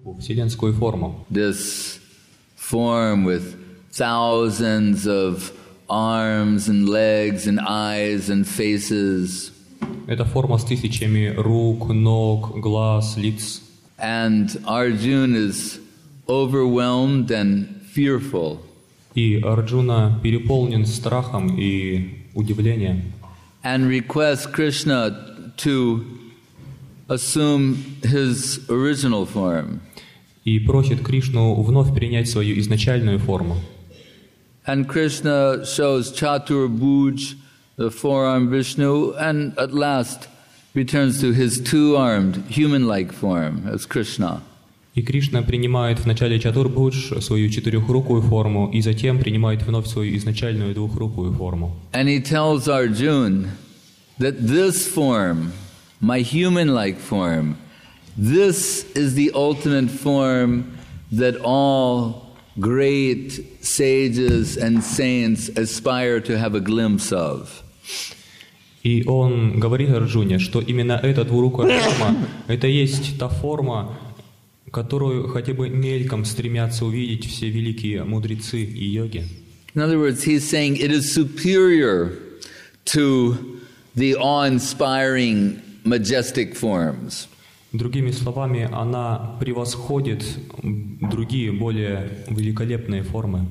вселенскую форму. This form with thousands of arms and legs and eyes and faces. Это форма с тысячами рук, ног, глаз, лиц. And Arjuna is overwhelmed and fearful. И Арджуна переполнен страхом и удивлением. And requests Krishna to assume his original form. И просит Кришну вновь принять свою изначальную форму. And Krishna shows Chaturbhuj, the four-armed Vishnu, and at last returns to his two-armed, human-like form as Krishna. И Кришна принимает вначале Чатурбхудж, свою четырехрукую форму, и затем принимает вновь свою изначальную двухрукую форму. And he tells Arjuna that this form, my human-like form, this is the ultimate form that all great sages and saints aspire to have a glimpse of. И он говорит Арджуне, что именно эта двурукая форма, это есть та форма, которую хотя бы мельком стремятся увидеть все великие мудрецы и йоги. In other words, he's saying it is superior to the awe-inspiring, majestic forms. Другими словами, она превосходит другие, более великолепные формы.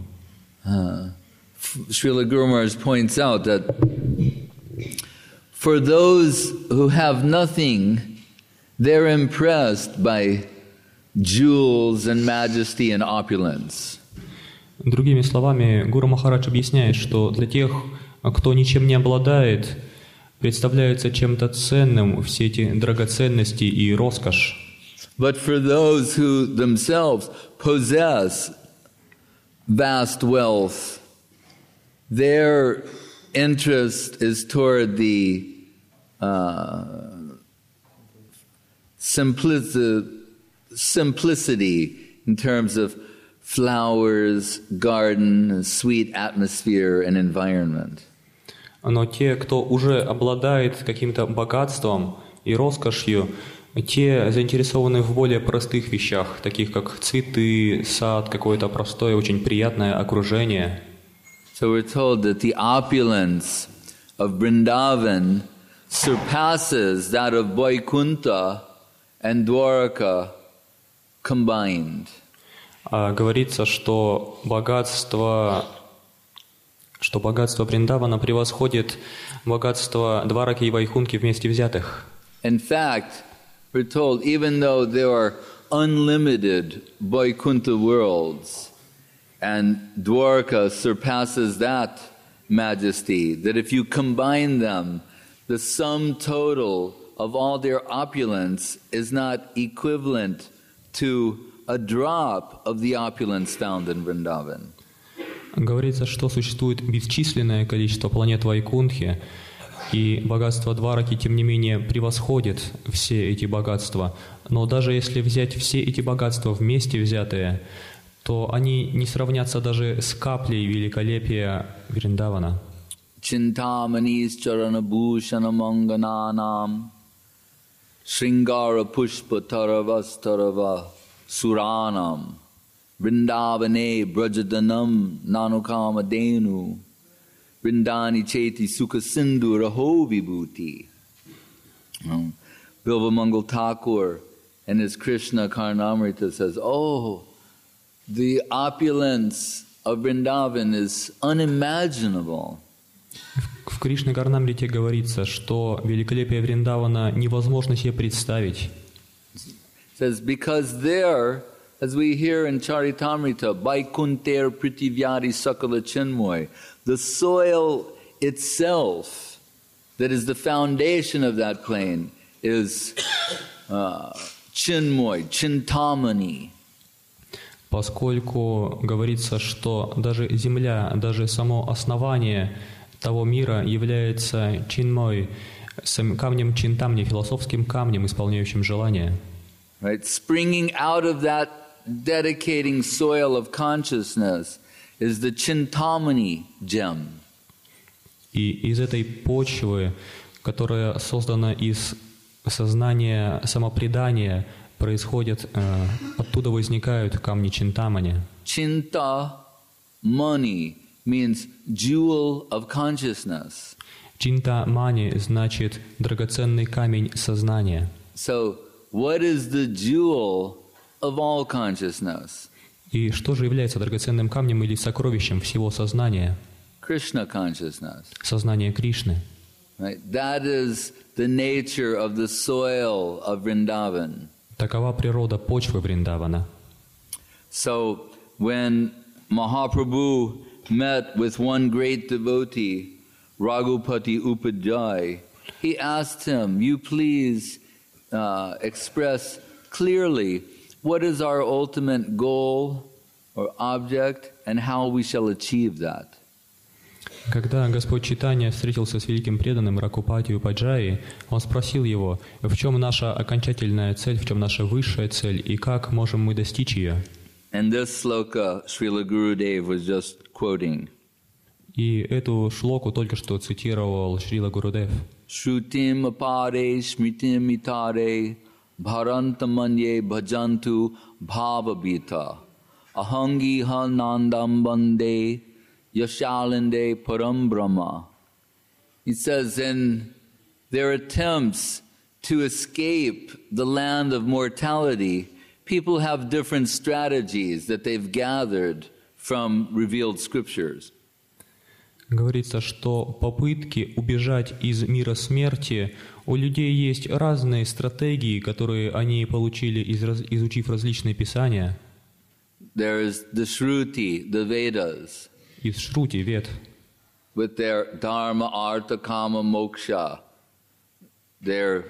Srila Guru Maharaj points out that for those who have nothing, they're impressed by jewels and majesty and opulence. Другими словами, Гуру Махарадж объясняет, что для тех, кто ничем не обладает, представляются чем-то ценным все эти драгоценности и роскошь. But for those who themselves possess vast wealth, their interest is toward the simplicity in terms of flowers, garden, sweet atmosphere and environment. Но те, кто уже обладает каким-то богатством и роскошью, те заинтересованы в более простых вещах, таких как цветы, сад, какое-то простое, очень приятное окружение. So we're told that the opulence of Vrindavan surpasses that of Vaikuntha and Dwaraka combined. Говорится, что богатство Вриндавана превосходит богатство Двараки и Вайкунхи вместе взятых. In fact, we're told even though there are unlimited Vaikuntha worlds and Dwarka surpasses that majesty, that if you combine them, the sum total of all their opulence is not equivalent to a drop of the opulence found in Vrindavan. Говорится, что существует бесчисленное количество планет Вайкунхи, и богатство Двараки, тем не менее, превосходит все эти богатства. Но даже если взять все эти богатства вместе взятые, то они не сравнятся даже с каплей великолепия Вриндавана. Chintamani's charanabhushanamanganaanam Sringara pushpa taravas tarava suranam Vrindavane brajadanam nanukama denu Vrindani cheti sukha sindhu raho vibhuti. Bilva Mangal Thakur in his Krishna Karnamrita says, oh, the opulence of Vrindavan is unimaginable. В Кришна Карнамрите говорится, что великолепие Вриндавана невозможно себе представить. Says because there, as we hear in Charitamrita, Vaikunter Pritivyadi Sakala Chinmoy, the soil itself, that is the foundation of that plain, is Chinmoy, Chintamani. Поскольку говорится, что даже земля, даже само основание того мира является чинмой, камнем чинтамни, философским камнем, исполняющим желания. Right, springing out of that dedicating soil of consciousness is the Chintamani gem. И из этой почвы, которая создана из сознания самопредания, оттуда возникают камни Чинтамани. Chinta mani means jewel of consciousness. Чинтамани значит драгоценный камень сознания. So, what is the jewel of all consciousness? И что же является драгоценным камнем или сокровищем всего сознания? Krishna consciousness. Сознание Кришны. Right? That is the nature of the soil of Vrindavan. Такова природа почвы Вриндавана. So, when Mahaprabhu met with one great devotee, Raghupati Upadhyay, he asked him, "You please express clearly what is our ultimate goal or object and how we shall achieve that." Когда Господь Чайтанья встретился с великим преданным Ракупати Упаджаи, он спросил его, в чем наша окончательная цель, в чем наша высшая цель и как можем мы достичь ее. And this sloka Srila Gurudev was just quoting. И эту шлоку только что цитировал Шрила Гурудев. Shrutim apare smritim itare bharantamanye bhajantu bhavabhita ahangi ha nandam bande yashalinde param brahma. He says, in their attempts to escape the land of mortality, people have different strategies that they've gathered from revealed scriptures. Говорится, что попытки убежать из мира смерти, у людей есть разные стратегии, которые они получили, изучив различные писания. There is the Shruti, the Vedas, Из Шрути, Вед, with their dharma, artha, kama, moksha. They're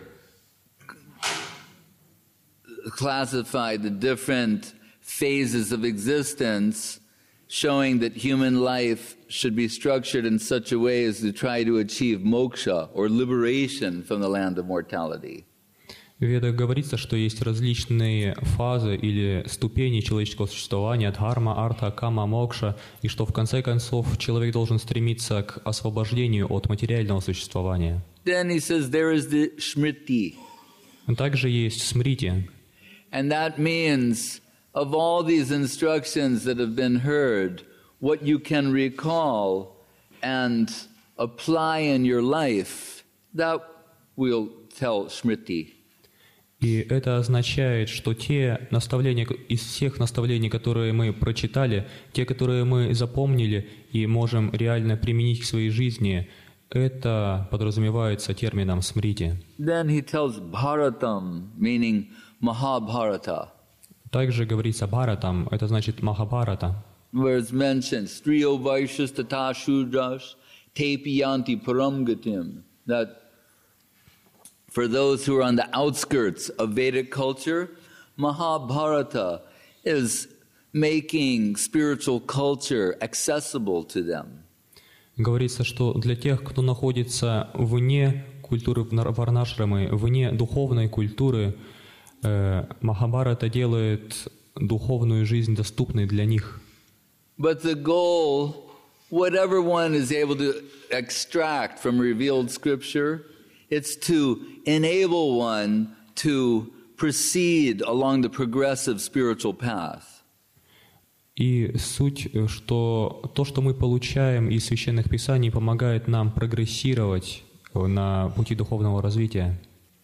classified the different phases of existence, showing that human life should be structured in such a way as to try to achieve moksha or liberation from the land of mortality. В Ведах говорится, что есть различные фазы или ступени человеческого существования, дхарма, арта, кама, мокша, и что в конце концов человек должен стремиться к освобождению от материального существования. Then he says there is the Smriti. Также есть смрити. And that means of all these instructions that have been heard, what you can recall and apply in your life, that we'll tell Smriti. И это означает, что те наставления, из всех наставлений, которые мы прочитали, те, которые мы запомнили и можем реально применить к своей жизни, это подразумевается термином смрити. Then he tells Bharatam, meaning Mahabharata. Также говорится Бхаратам, это значит Махабхарата. Where it's mentioned, Striyo Vaishyas Tata Shudras Tepi Yanti Paramgatim, that for those who are on the outskirts of Vedic culture, Mahabharata is making spiritual culture accessible to them. Говорится, что для тех, кто находится вне культуры Варнашрамы, вне духовной культуры, Махабхарата делает духовную жизнь доступной для них. But the goal, whatever one is able to extract from revealed scripture, it's to enable one to proceed along the progressive spiritual path. И суть, что то, что мы получаем из священных писаний, помогает нам прогрессировать на пути духовного развития.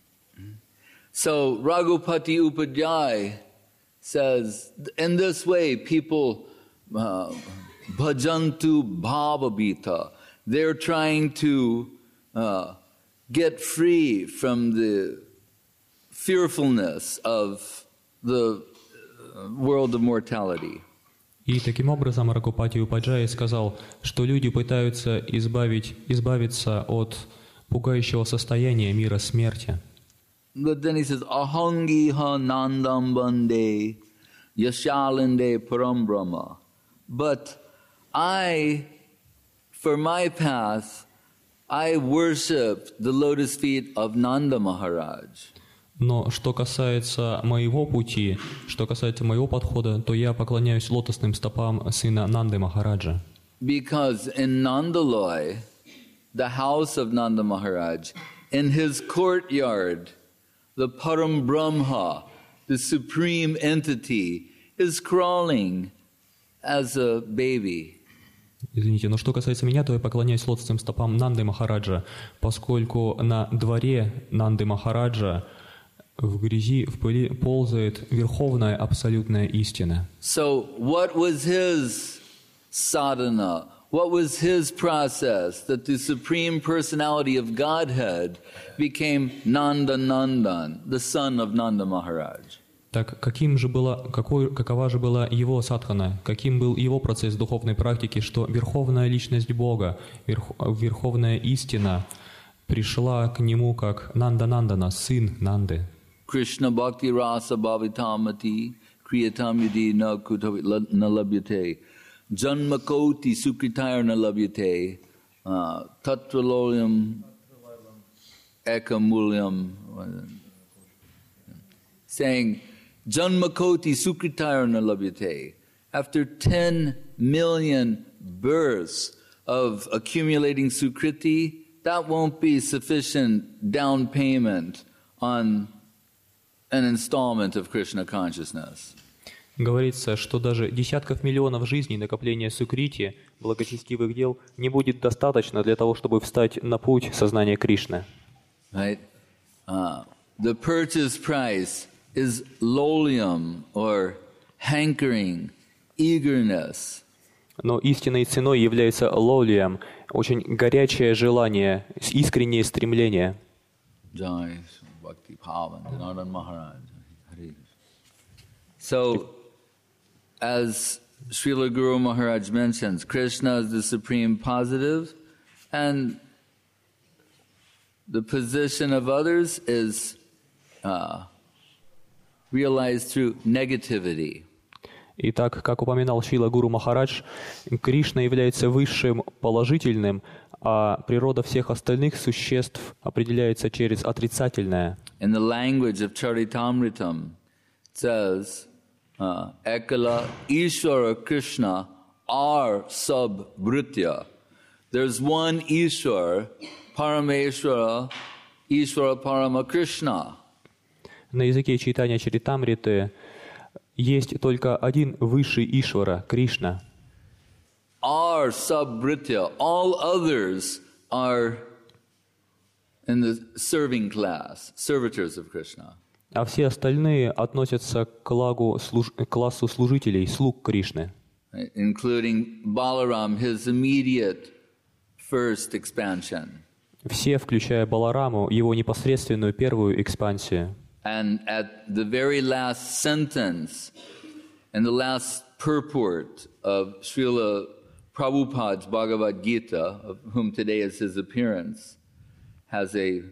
So Raghupati Upadhyay says, in this way people bhajantu bhavabhita. They're trying to get free from the fearfulness of the world of mortality. И таким образом Рагупати Упаджай сказал, что люди пытаются избавиться от пугающего состояния мира смерти. But then he says, ahangi ha nandam bande yashalinde param brahma. But I, for my path, I worship the lotus feet of Nanda Maharaj. Но что касается моего пути, что касается моего подхода, то я поклоняюсь лотосным стопам сына Нанды Махараджа. Because in Nandaloi, the house of Nanda Maharaj, in his courtyard, the Param Brahma the supreme entity, is crawling as a baby. Извините, но что касается меня, то я поклоняюсь лотосным стопам Нанды Махараджа, поскольку на дворе Нанды Махараджа в грязи, в пыли ползает верховная абсолютная истина. So what was his sadhana? What was his process that the Supreme Personality of Godhead became Nanda Nandan, the son of Nanda Maharaj? Так какова же была его садхана, каким был его процесс духовной практики, что верховная личность Бога, верховная истина пришла к нему как Нанда Нандана, сын Нанды. Krishna Bhakti Rasa Bhavitamati Kriyatam Yudi Na Labhyate Janmakoti Sukritayar Na Labhyate Tatralolyam Ekamulyam, saying Janmakoti Sukritayar Na Labhyate. After 10 million births of accumulating Sukriti, that won't be sufficient down payment on an installment of Krishna consciousness. Говорится, что даже десятков миллионов жизней накопления сукрити, благочестивых дел, не будет достаточно для того, чтобы встать на путь сознания Кришны. Right? The purchase price is lolium, or hankering, eagerness. Но истинной ценой является лолиям, очень горячее желание, искреннее стремление. So, as Srila Guru Maharaj mentions, Krishna is the supreme positive, and the position of others is realized through negativity. Итак, как упоминал Шрила Гуру Махарадж, Кришна является высшим положительным, а природа всех остальных существ определяется через отрицательное. In the language of Charitamritam, it says, Ekala Ishvara Krishna are sub-bhritya. There's one Ishvara, Parameshvara, Ishvara Parama Krishna. На языке читания Чаритамриты есть только один высший Ишвара, Кришна. Are sub-bhritya. All others are in the serving class, servitors of Krishna. А все остальные относятся к классу служителей, слуг Кришны. Including Balaram, his immediate first expansion. Все, включая Балараму, его непосредственную первую экспансию. And at the very last sentence, and the last purport of Srila Prabhupada's Bhagavad Gita, of whom today is his appearance, has a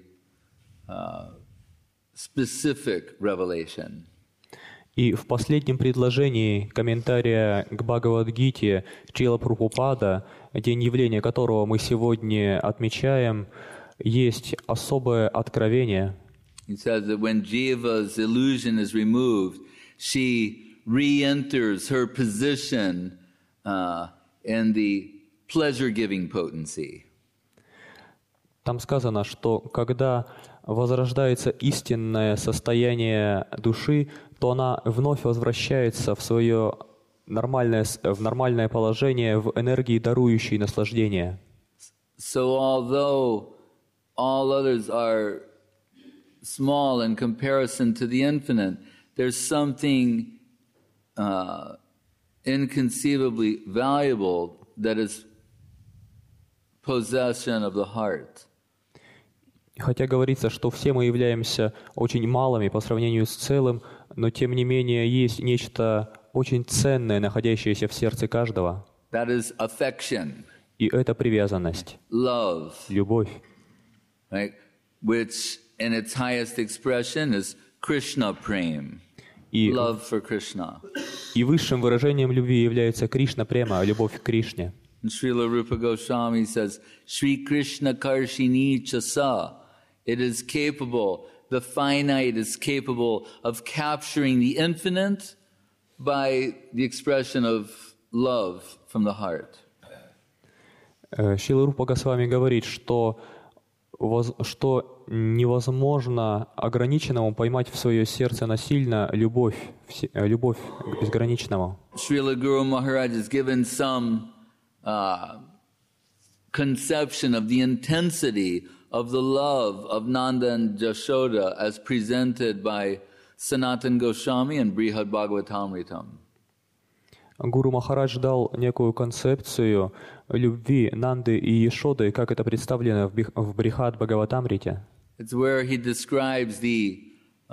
specific revelation. И в последнем предложении комментария к Бхагавад-гите Шрила Прабхупада, день явления которого мы сегодня отмечаем, есть особое откровение. He says that when Jiva's illusion is removed, she re-enters her position in the pleasure-giving potency. Там сказано, что когда возрождается истинное состояние души, то она вновь возвращается в свое нормальное положение, в энергии, дарующей наслаждение. So although all others are small in comparison to the infinite, there's something inconceivably valuable that is possession of the heart. Хотя говорится, что все мы являемся очень малыми по сравнению с целым, но тем не менее есть нечто очень ценное, находящееся в сердце каждого. That is affection. И это привязанность, love, любовь, right? Which in its highest expression is Krishna Prem, love for Krishna. И высшим выражением любви является Кришна Према, любовь к Кришне. And Srila Rupa Goswami says, Shri Krishna Karshini Chasa. It is capable, the finite is capable of capturing the infinite by the expression of love from the heart. Шрила Рупа Госвами говорит, что невозможно ограниченному поймать в свое сердце насильно любовь к безграничному. Srila Guru Maharaj has given some conception of the intensity of the love of Nanda and Jashoda as presented by Sanatana Goswami and Brihad Bhagavatamritam. Гуру Махарадж дал некую концепцию любви Нанды и Яшоды, как это представлено в Брихад Бхагаватамрите. It's where he describes the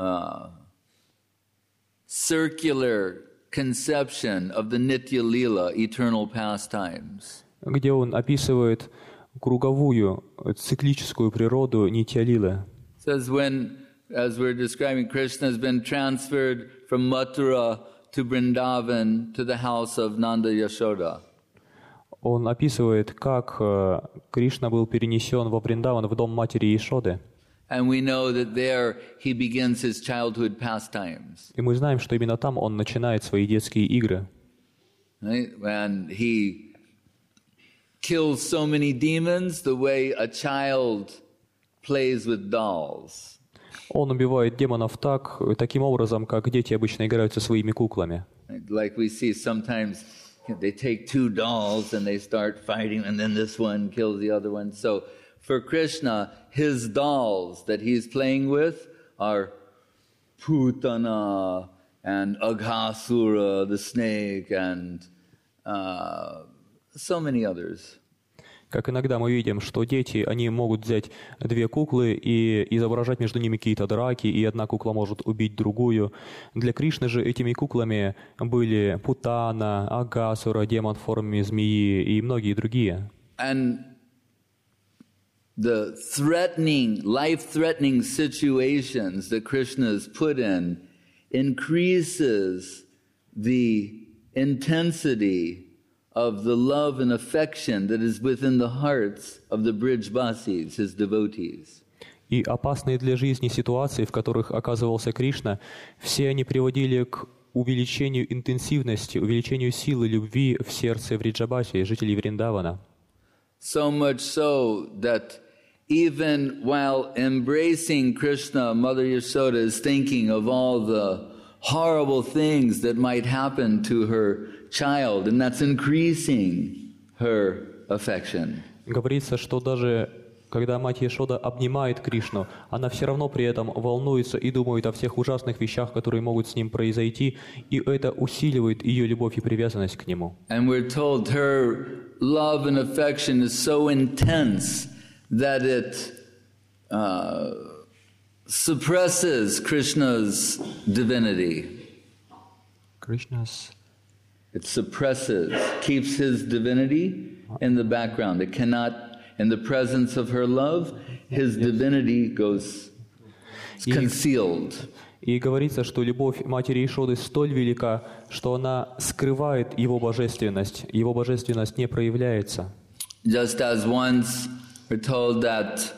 circular conception of the Nitya Leela, eternal pastimes. Где он описывает круговую, циклическую природу Нитья-лилы. Says when, as we're describing, Krishna has been transferred from Mathura to Vrindavan to the house of Nanda Yashoda. Он описывает, как Кришна был перенесен во Вриндаван, в дом матери Яшоды. And we know that there he begins his childhood pastimes. И мы знаем, что именно там он начинает свои детские игры. Right? And he kills so many demons the way a child plays with dolls. Он убивает демонов таким образом, как дети обычно играют со своими куклами. Like we see sometimes they take two dolls and they start fighting and then this one kills the other one. So for Krishna, his dolls that he's playing with are Putana and Aghasura, the snake, and so many others. Как иногда мы видим, что дети, они могут взять две куклы и изображать между ними какие-то драки, и одна кукла может убить другую. Для Кришны же этими куклами были Путана, Агасура, демон в форме змеи и многие другие. And the threatening, life-threatening situations that Krishna is put in increases the intensity of the love and affection that is within the hearts of the Brijbasis, his devotees. И опасные для жизни ситуации, в которых оказывался Кришна, все они приводили к увеличению интенсивности, увеличению силы любви в сердце Вриджабаси, жителей Вриндавана. So much so that even while embracing Krishna, Mother Yashoda is thinking of all the horrible things that might happen to her child, and that's increasing her affection. Говорится, что даже когда мать Яшода обнимает Кришну, она все равно при этом волнуется и думает о всех ужасных вещах, которые могут с ним произойти, и это усиливает ее любовь и привязанность к нему. And we're told her love and affection is so intense that it suppresses Krishna's divinity. Krishna's... It suppresses, keeps his divinity in the background. It cannot, in the presence of her love, his divinity goes concealed. И говорится, что любовь матери Яшоды столь велика, что она скрывает его божественность не проявляется. Just as once we're told that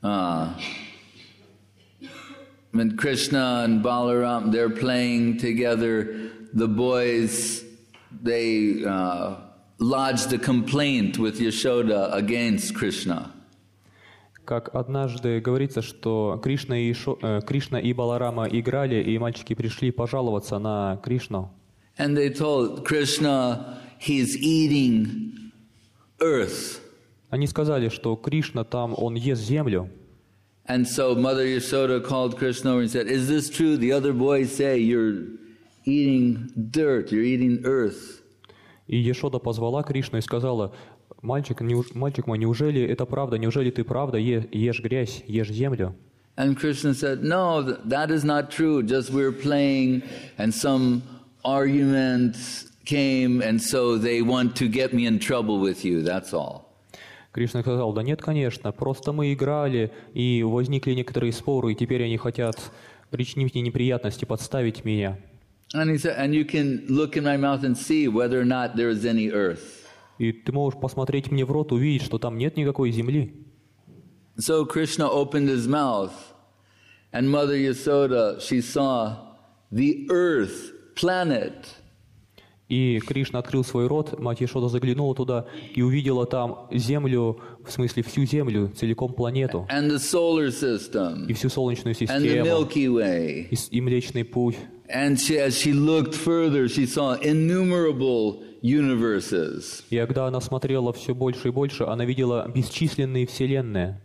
when Krishna and Balaram, they're playing together, the boys, they lodged a complaint with Yashoda against Krishna. Как однажды говорится, что Кришна и Баларама играли, и мальчики пришли пожаловаться на Кришну. And they told Krishna, he's eating earth. Они сказали, что Кришна там, он ест землю. And so Mother Yashoda called Krishna over and said, is this true? The other boys say you're eating dirt, you're eating earth. И Яшода позвала Кришну и сказала: мальчик мой, неужели это правда? Неужели ты правда ешь грязь, ешь землю? And Krishna said, no, that is not true. Just we were playing and some argument came and so they want to get me in trouble with you, that's all. Кришна сказал: да нет, конечно, просто мы играли, и возникли некоторые споры, и теперь они хотят причинить мне неприятности, подставить меня. And he said, and you can look in my mouth and see whether or not there is any earth. И ты можешь посмотреть мне в рот, увидеть, что там нет никакой земли. So Krishna opened his mouth, and Mother Yasoda, she saw the earth, planet. И Кришна открыл свой рот, мать Яшода заглянула туда и увидела там землю, в смысле всю землю, целиком планету, and the solar system, и всю Солнечную and the систему, Milky Way. и Млечный Путь. And as she looked further, she saw innumerable universes. И когда она смотрела все больше и больше, она видела бесчисленные вселенные.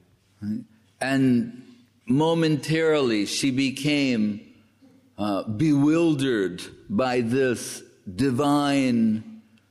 And momentarily she became bewildered by this divine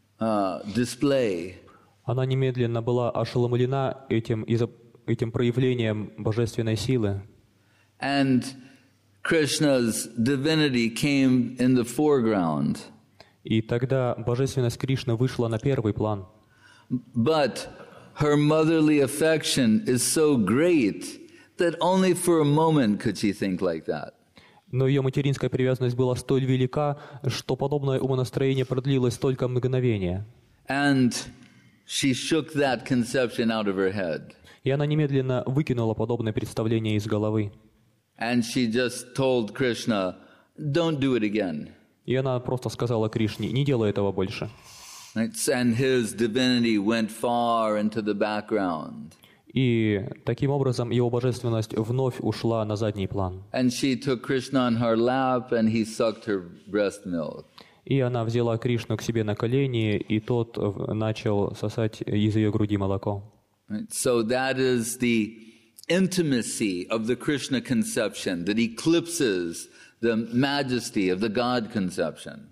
display. Она немедленно была ошеломлена этим проявлением божественной силы. And Krishna's divinity came in the foreground. И тогда божественность Кришны вышла на первый план. But her motherly affection is so great that only for a moment could she think like that. Но ее материнская привязанность была столь велика, что подобное умонастроение продлилось только мгновение. And she shook that conception out of her head. И она немедленно выкинула подобное представление из головы. And she just told Krishna, don't do it again. И она просто сказала Кришне: не делай этого больше. Right? And his divinity went far into the background. И таким образом его божественность вновь ушла на задний план. And she took Krishna on her lap and he sucked her breast milk. И она взяла Кришну к себе на колени, и тот начал сосать из ее груди молоко. Right? So that is the intimacy of the Krishna conception that eclipses the majesty of the God conception.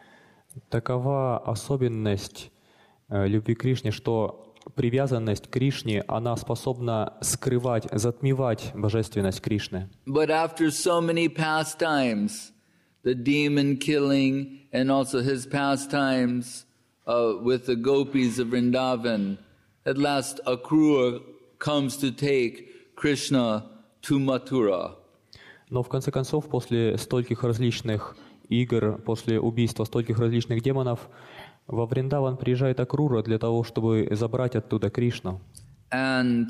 Такова особенность любви к Кришне, что привязанность к Кришне, она способна скрывать, затмевать божественность Кришны. But after so many pastimes, the demon killing and also his pastimes with the gopis of Vrindavan, at last Akrura comes to take Krishna to Mathura. Но в конце концов, после стольких различных игр, после убийства стольких различных демонов, во Вриндаван приезжает Акрура для того, чтобы забрать оттуда Кришну. And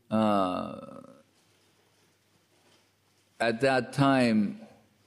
at that time,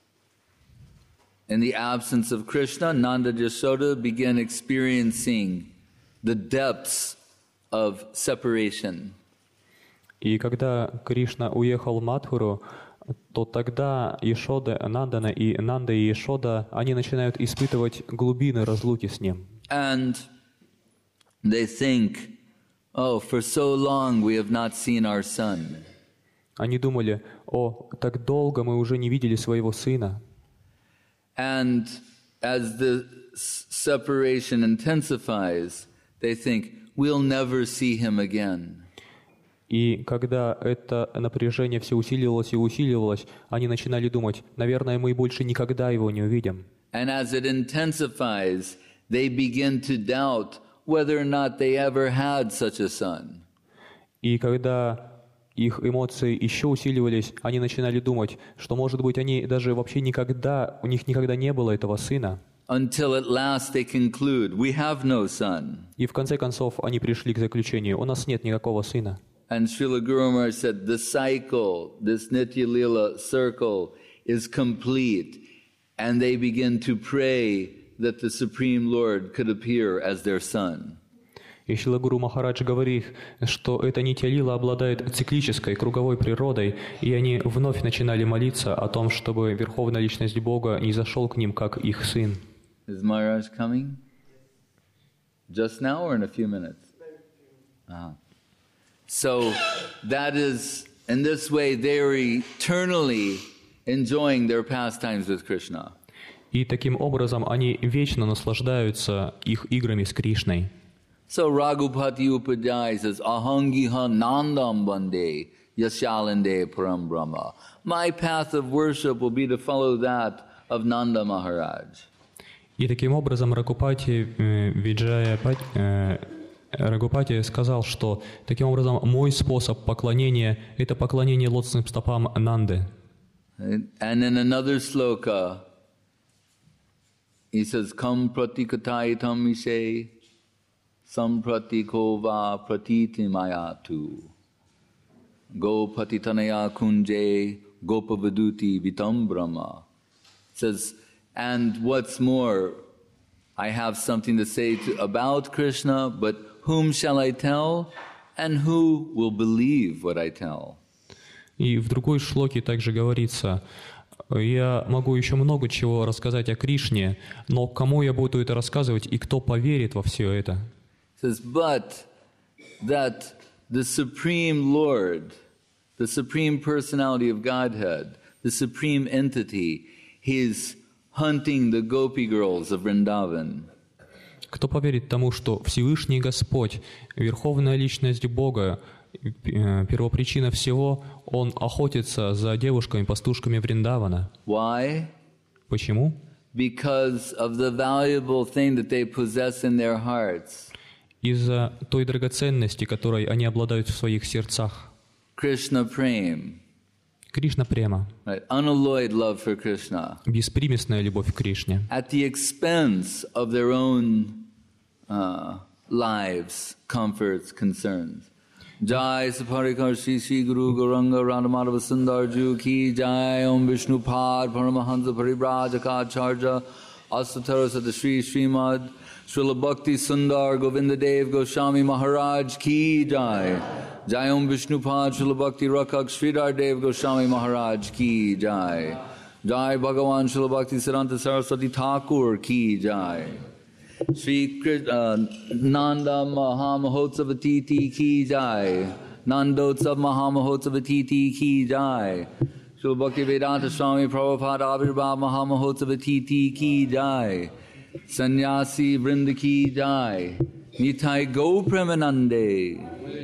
in the absence of Krishna, Nanda and Yashoda began experiencing the depths of separation. И когда Кришна уехал в Мадхуру, то тогда Яшода, Нанда и Яшода, они начинают испытывать глубины разлуки с ним. And they think, oh, for so long we have not seen our son. Они думали: о, так долго мы уже не видели своего сына. And as the separation intensifies, they think, we'll never see him again. И когда это напряжение все усиливалось и усиливалось, они начинали думать: наверное, мы больше никогда его не увидим. And as it intensifies, they begin to doubt whether or not they ever had such a son. И когда их эмоции еще усиливались, они начинали думать, что, может быть, они даже вообще никогда, у них никогда не было этого сына. Until at last they conclude, we have no son. И в конце концов они пришли к заключению: у нас нет никакого сына. And Srila Guru Maharaj said, the cycle, this Nitya Lila circle is complete. And they begin to pray that the Supreme Lord could appear as their son. И Шрила Гуру Махарадж говорит, что эта Нитья Лила обладает циклической, круговой природой, и они вновь начинали молиться о том, чтобы Верховная Личность Бога не зашел к ним, как их сын. Is Maharaj coming? Just now or in a few minutes? So that is, in this way, they are eternally enjoying their pastimes with Krishna. И таким образом они вечно наслаждаются их играми с Кришной. So Raghupati Upadhyaya says, Ahangiha Nandam Bande Yashalande Param Brahma. My path of worship will be to follow that of Nanda Maharaj. И таким образом Рагупати сказал, что таким образом мой способ поклонения – это поклонение лотосным стопам Нанды. And in another sloka, he says, Kam pratikataitam ishe sampratiko pratiti mayatu go patitanaya kunje gopavaduti vitam brahma. Says, and what's more, I have something to say about Krishna, but whom shall I tell? And who will believe what I tell? И в другой шлоке также говорится: «Я могу еще много чего рассказать о Кришне, но кому я буду это рассказывать и кто поверит во все это?» It says, but that the Supreme Lord, the Supreme Personality of Godhead, the Supreme Entity, He's hunting the gopi girls of Vrindavan. Кто поверит тому, что Всевышний Господь, Верховная Личность Бога, первопричина всего, Он охотится за девушками-пастушками Вриндавана. Why? Почему? Because of the valuable thing that they possess in their hearts. Из-за той драгоценности, которой они обладают в своих сердцах. Krishna Prem. Кришна Према. Right? Unalloyed love for Krishna. Беспримесная любовь к Кришне. At the expense of their own lives, comforts, concerns. Jai Saparikar Shri Shri Guru Gauranga Radhamadava Sundarju Ki Jai Om Vishnu Pad Paramahansa Paribrajaka Asatara Sata Shri Srimad Srila Bhakti Sundar Govinda Dev Goswami Maharaj Ki Jai Jai Om Vishnu Pad Srila Bhakti Rakak Sridhar Dev Goswami Maharaj Ki Jai Jai Bhagavan Srila Bhakti Siddhanta Saraswati Thakur Ki Jai Sri Nanda Mahamahotsavati Ki Jai Nandotsav Mahamahotsavati Ki Jai Srila Bhakti Vedanta Swami Prabhupada Avirbhav Mahamahotsavati Ki Jai Sannyasi Vrinda Ki Jai Nitai Go Premanande